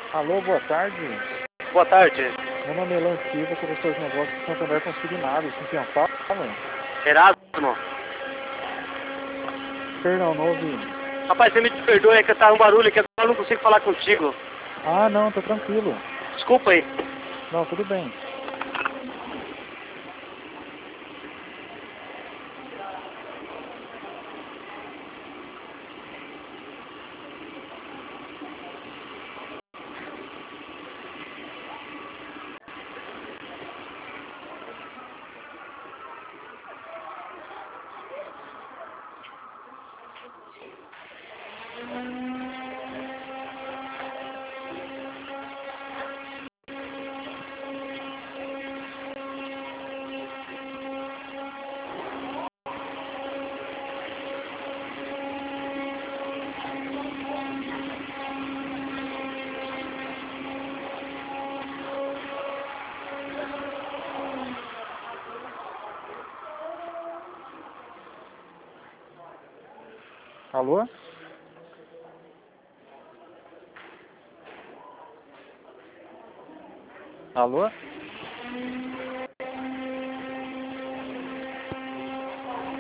Alô, boa tarde. Boa tarde. Meu nome é Elan Silva, sou gestor de negócios de Santo André Consignados. Com quem eu falo? Erasmo. Perdão, não ouvi. Rapaz, você me perdoe, é que tá um barulho aqui, agora eu não consigo falar contigo. Ah, não, tô tranquilo. Desculpa aí. Não, tudo bem. Alô? Alô?